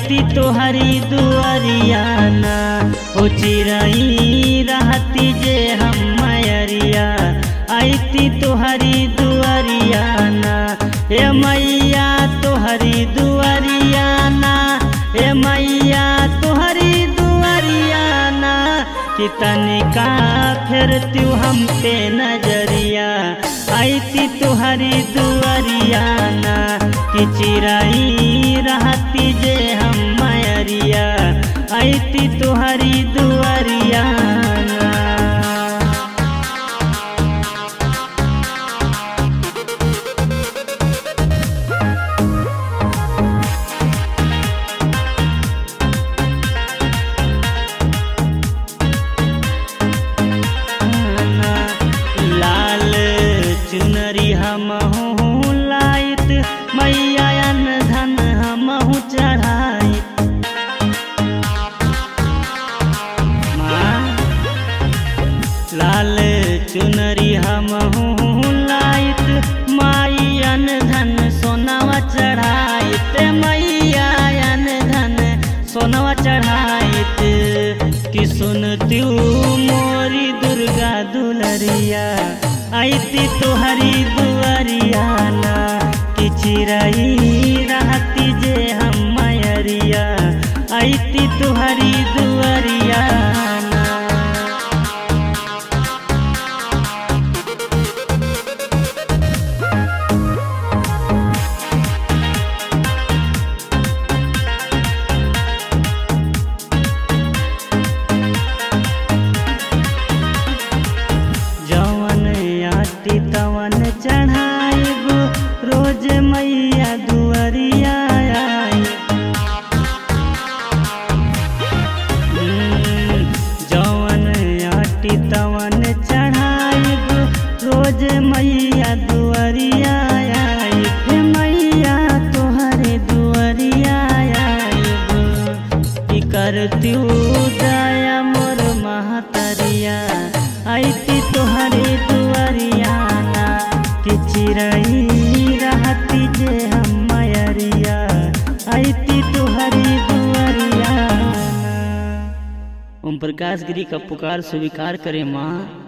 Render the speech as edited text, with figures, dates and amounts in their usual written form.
आईती तोहरी दुआरियाना। ओ चिरई रहती जे हम मैरिया, आईती तोहरी दुआरियाना। ए मैया तोहरी दुआरियाना, ए मैया तोहरी दुआरियाना। कि तनिका फिर तू हम पे नजरिया, आईती तोहरी दुआरियाना। कि चिरई रहती जे हम मैरिया, आईती तोहरी दुआरियाना। लाल चुनरी हमहू लाइत, मैया अन्न धन हमहू चढ़ाइत। लाल चुनरी हमहू लाइत, माई अन्न धन सोनावा चढ़ाइत। मैया अन्न धन सोनावा चढ़ाइत। कि सुनती मोरी दुर्गा दुलरिया, आईती तोहरी दुआरियाना। कि चिरई रहती जे हम मैरिया, आईती तोहरी दुआरियाना। तवन चढ़ाइब रोज मैया दुआरिया आइब। जवन आटी तवन चढ़ाइब रोज मैया दुआरिया आइब। मैया तोहरे दुआरिया आइब। कि करती दया मोर महतरिया, आईती तोहरे दुआरियाना। कि चिरई रहती जे हम मैरिया, आईती तोहरी दुआरियाना। ओम प्रकाश गिरी का पुकार स्वीकार करे माँ।